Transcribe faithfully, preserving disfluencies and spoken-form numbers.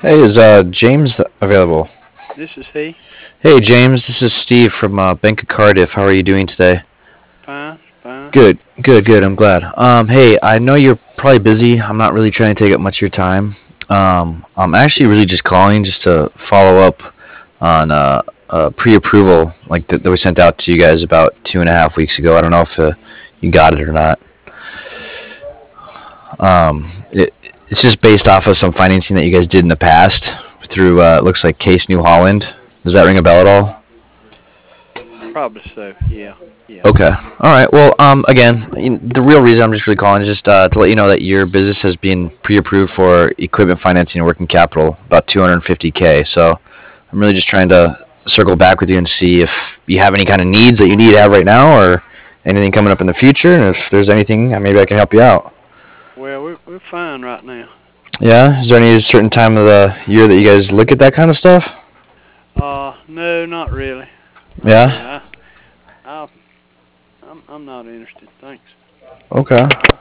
Hey, is uh, James available? This is he. Hey, James, this is Steve from uh, Bank of Cardiff. How are you doing today? Fine, fine. Good, good, good. I'm glad. Um, hey, I know you're probably busy. I'm not really trying to take up much of your time. Um, I'm actually really just calling just to follow up on uh, uh, pre-approval like that, that we sent out to you guys about two and a half weeks ago. I don't know if uh, you got it or not. Um, it, it's just based off of some financing that you guys did in the past through uh, it looks like Case New Holland. Does that ring a bell at all? Probably so. Yeah, yeah. Okay. All right. Well, um, again, you the real reason I'm just really calling is just uh, to let you know that your business has been pre-approved for equipment financing and working capital, about two hundred fifty k. So I'm really just trying to circle back with you and see if you have any kind of needs that you need to have right now, or anything coming up in the future, and if there's anything, uh, maybe I can help you out. Well, we're we're fine right now. Yeah. Is there any certain time of the year that you guys look at that kind of stuff? Uh, no, not really. Not really. Yeah. I, I, I'm I'm not interested. Thanks. Okay.